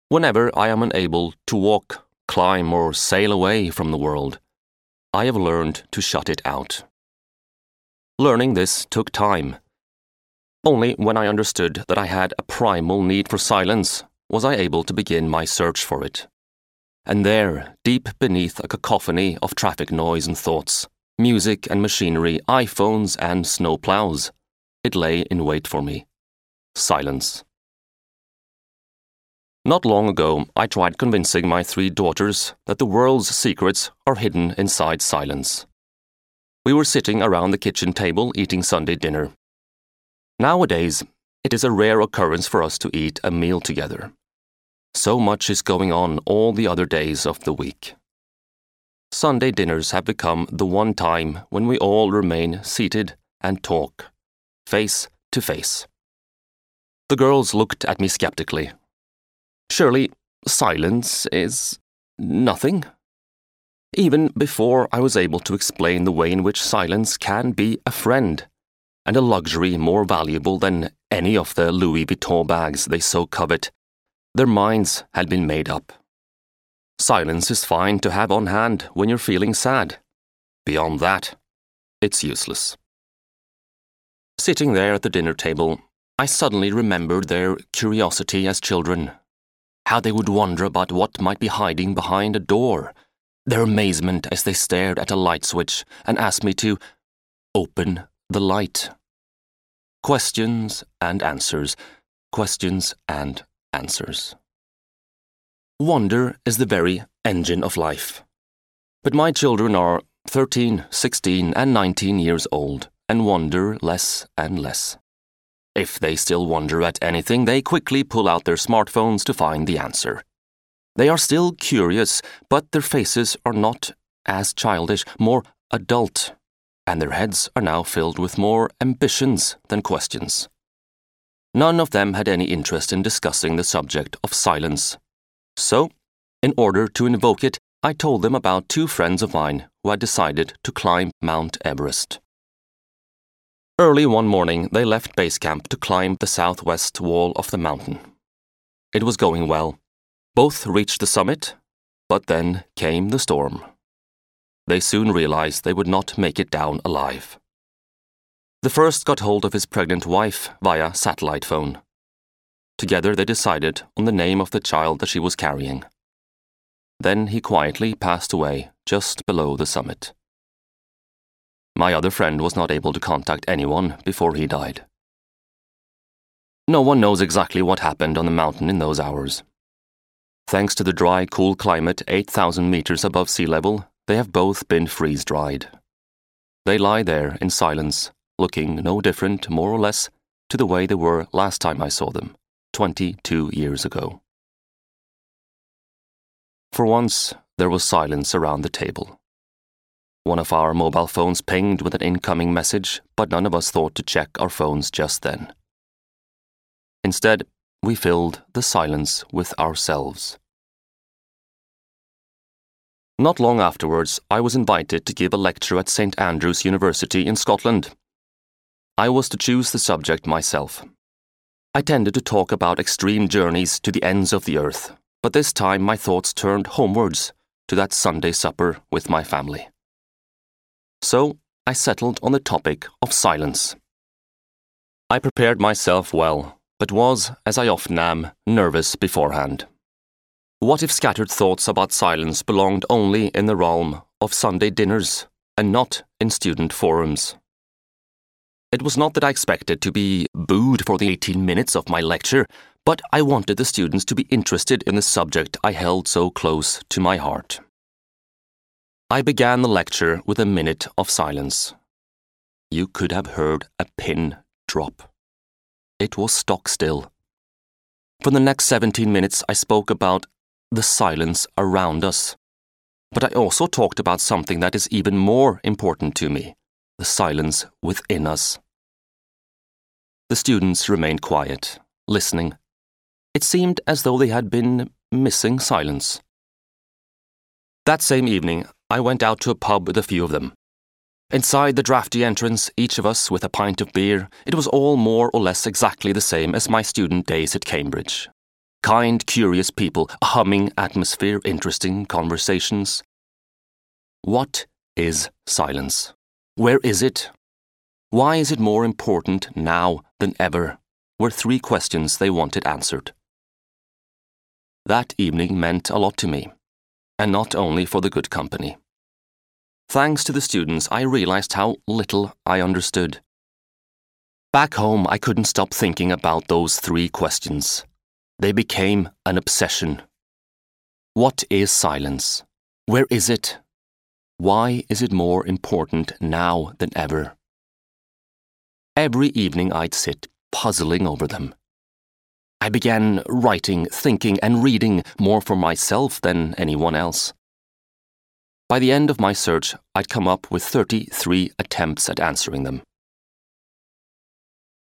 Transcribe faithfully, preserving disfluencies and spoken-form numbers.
Whenever I am unable to walk, climb, or sail away from the world, I have learned to shut it out. Learning this took time. Only when I understood that I had a primal need for silence was I able to begin my search for it. And there, deep beneath a cacophony of traffic noise and thoughts, music and machinery, iPhones and snowplows, it lay in wait for me. Silence. Not long ago, I tried convincing my three daughters that the world's secrets are hidden inside silence. We were sitting around the kitchen table eating Sunday dinner. Nowadays, it is a rare occurrence for us to eat a meal together. So much is going on all the other days of the week. Sunday dinners have become the one time when we all remain seated and talk, face to face. The girls looked at me skeptically. Surely, silence is nothing? Even before I was able to explain the way in which silence can be a friend, and a luxury more valuable than any of the Louis Vuitton bags they so covet, their minds had been made up. Silence is fine to have on hand when you're feeling sad. Beyond that, it's useless. Sitting there at the dinner table, I suddenly remembered their curiosity as children. How they would wonder about what might be hiding behind a door, their amazement as they stared at a light switch and asked me to open the light. Questions and answers, questions and answers. Wonder is the very engine of life. But my children are thirteen, sixteen, and nineteen years old and wonder less and less. If they still wonder at anything, they quickly pull out their smartphones to find the answer. They are still curious, but their faces are not as childish, more adult, and their heads are now filled with more ambitions than questions. None of them had any interest in discussing the subject of silence. So, in order to invoke it, I told them about two friends of mine who had decided to climb Mount Everest. Early one morning, they left base camp to climb the southwest wall of the mountain. It was going well. Both reached the summit, but then came the storm. They soon realized they would not make it down alive. The first got hold of his pregnant wife via satellite phone. Together they decided on the name of the child that she was carrying. Then he quietly passed away just below the summit. My other friend was not able to contact anyone before he died. No one knows exactly what happened on the mountain in those hours. Thanks to the dry, cool climate eight thousand meters above sea level, they have both been freeze-dried. They lie there in silence, looking no different, more or less, to the way they were last time I saw them, twenty-two years ago. For once, there was silence around the table. One of our mobile phones pinged with an incoming message, but none of us thought to check our phones just then. Instead, we filled the silence with ourselves. Not long afterwards, I was invited to give a lecture at Saint Andrews University in Scotland. I was to choose the subject myself. I tended to talk about extreme journeys to the ends of the earth, but this time my thoughts turned homewards to that Sunday supper with my family. So, I settled on the topic of silence. I prepared myself well, but was, as I often am, nervous beforehand. What if scattered thoughts about silence belonged only in the realm of Sunday dinners, and not in student forums? It was not that I expected to be booed for the eighteen minutes of my lecture, but I wanted the students to be interested in the subject I held so close to my heart. I began the lecture with a minute of silence. You could have heard a pin drop. It was stock still. For the next seventeen minutes, I spoke about the silence around us. But I also talked about something that is even more important to me, the silence within us. The students remained quiet, listening. It seemed as though they had been missing silence. That same evening, I went out to a pub with a few of them. Inside the drafty entrance, each of us with a pint of beer, it was all more or less exactly the same as my student days at Cambridge. Kind, curious people, a humming atmosphere, interesting conversations. What is silence? Where is it? Why is it more important now than ever? Were three questions they wanted answered. That evening meant a lot to me, and not only for the good company. Thanks to the students, I realized how little I understood. Back home, I couldn't stop thinking about those three questions. They became an obsession. What is silence? Where is it? Why is it more important now than ever? Every evening I'd sit puzzling over them. I began writing, thinking, and reading more for myself than anyone else. By the end of my search, I'd come up with thirty-three attempts at answering them.